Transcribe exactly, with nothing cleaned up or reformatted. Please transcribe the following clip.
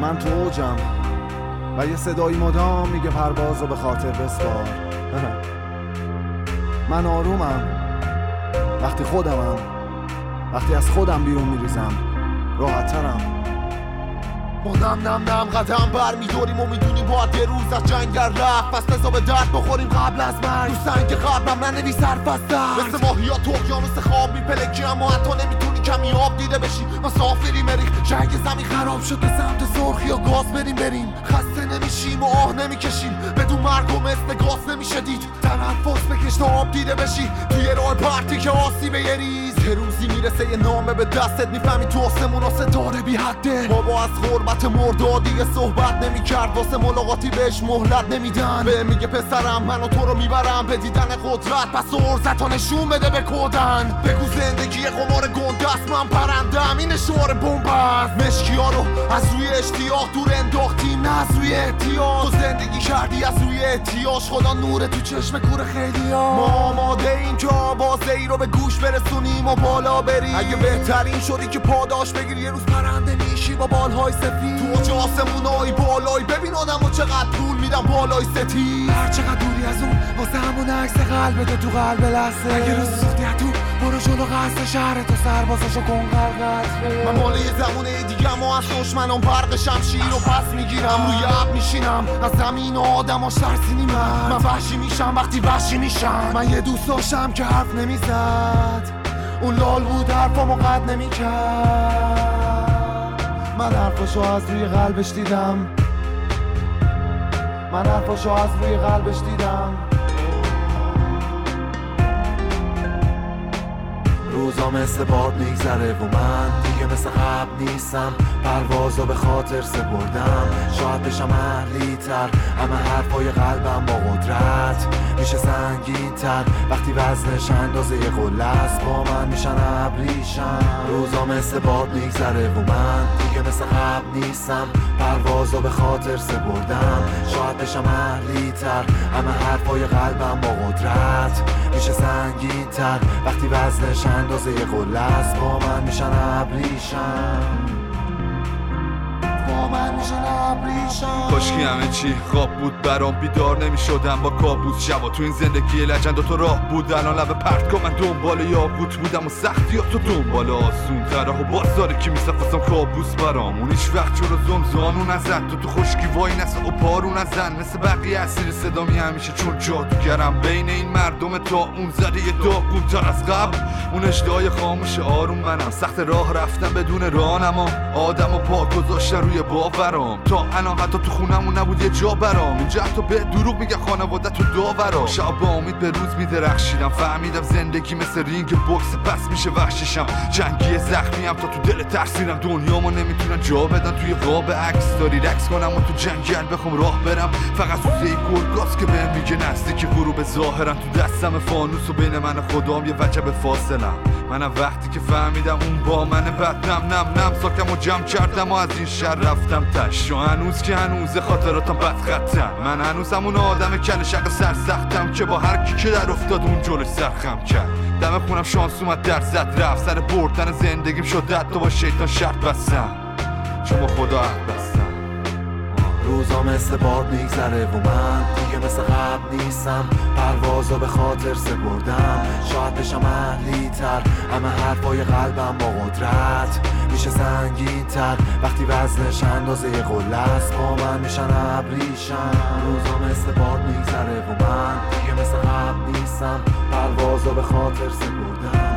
من تو اوجم و یه صدایی مدام میگه پروازو به خاطر بسپار. من آرومم وقتی خودمم، وقتی از خودم بیرون میریزم راحت‌ترم. ما نم نم نم قدم بر میداریم و میدونیم باید یه روز از جنگل رفت، پس بزا به درد بخوریم قبل از مرگ. رو سنگ قلبم ننویس حرف از دست، مثل ماهیات اقیانوس خواب میپلکی اما حتی نمیتونی کمی آب دیده بشی. مسافری مریخ جنگ زمین خراب شد به سمت سرخی یا گاز بریم بریم. خسته نمیشیم و آه نمیکشیم، بدون مرگ و مثل گاز نمیشه دید. تنفس بکش تا آب دیده بشی توی راه پرتی که آسیبه یه ریز. یه روزی میرسه یه نامه به دستت، میفهمی تو آسمون ها ستاره بی حده. بابا از غربت مردادی دیگه صحبت نمیکرد، واسه ملاقاتی بهش مهلت نمیدن. به میگه پسرم منو تو رو میبرم به دیدن قدرت، پس ارزت و نشون بده به کودن. بگو زندگی قمار گنده است، من پرندم این شعار بمب است. مشکیا رو از روی اشتیاق دور انداختیم نه از روی احتیاج. تو زندگی کردی از روی احتیاج، خدا نور تو چشم کور خیلی ها. ما آماده ایم که آوازه ای رو به گوش برسونیم و بالا بریم. اگه بهترین شدی که پاداش بگیری یه روز پرنده میشی با بالهای سفید. تو اوج آسمونای بالایی ببین آدمو چقدر طول میدم بالای ستیز. هر چقدر دوری از اون واسه همون عکس قلبت تو قلب لحظه. اگه روز سوختی تو برو جلو قصد شهر تو سربازاشو کن غرق. من مال یه زمونه دیگه ما از دشمنان برق شمشیر رو پس میگیرم. روی اب میشینم از زمین و آدم ها شرسی نیمت. من وحشی میشم وقتی وحشی میشم. من یه دوست داشتم که حرف نمیزد، اون لال بود حرفامو قد نمیکرد. من حرفاشو از روی قلبش دیدم، من حرفاشو از روی قلبش دیدم. روزا مثل باد میگذره و من دیگه مثل قبل نیستم. پروازو به خاطر سپردم، شاید بشم اهلی تر. همه حرفای قلبم با قدرت میشه سنگین تر وقتی وزنش اندازه یه قله است. با من میشن ابریشم. روزا مثل باد میگذره و من دیگه مثل قبل نیستم. پروازو به خاطر سپردم، شاید بشم اهلی تر. همه حرفای قلبم با قدرت میشه سنگین تر وقتی وزنش اندازه یه قله است. با من میشن ابریشم، با من میشن ابریشم. کاشکی همه چی خواب بود برام، بیدار نمیشدم با کابوس. شبا تو این زندگی لجند و تو راه بود. الان لب پرت کن من دنبال یاقوت بودم و سختیات و دنبال آسون تره و بازاره که میسفاسم کابوس برام. اون هیچ وقت چرا زمزانو نزد، تو تو خشکی وای نسه و پارو نزن. مثل بقیه اسیر صدامی همیشه چون جادوگرم. بین این مردم تا اون زده یه داغون تر از قبل. اون اشتهای خاموش آروم منم، سخت راه رفتم بدون راهنما. آدم و پا گذاشتن روی باورام، تا الان حتی تو خونمون نبود یه جا برام. اینجا حتی به دروغ میگه خانواده تو داورا. شب با امید به روز میدرخشیدم، فهمیدم زندگی مثل رینگ بوکس پس میشه وحشیشم. جنگی زخمیم تا تو دل ترسیدم. دنیامو نمیتونن جا بدن توی قاب عکس داری رقص کنم و تو جنگل بخوام راه برم. فقط سوزه گرگاست که بهم میگه نزدیک غروب ظاهرم. تو دستم فانوس و بین من و خدام یه وجب فاصلم. منم وقتی که فهمیدم اون با من بد نم نم نم ساکم و جمع کردم و از این شهر رفتم تش. و هنوز که هنوز خاطراتم بد خطن. من هنوز همون آدم کل شق سرسختم که با هر کی که در افتاد اون جلوش سرخم کرد. دم خونم شانس اومد در زد رفت، سر بردن زندگیم شد تو با شیطان شرط بستم چون با خدا عهد بستم. روزا مثل باد میگذره و من دیگه مثل قبل نیستم. پروازو به خاطر سپردم، شاید بشم اهلی تر. همه حرفای قلبم با قدرت میشه سنگین تر وقتی وزنش اندازه یه قله است. با من میشن ابریشم. روزا مثل باد میگذره و من دیگه مثل قبل نیستم. پروازو به خاطر سپردم.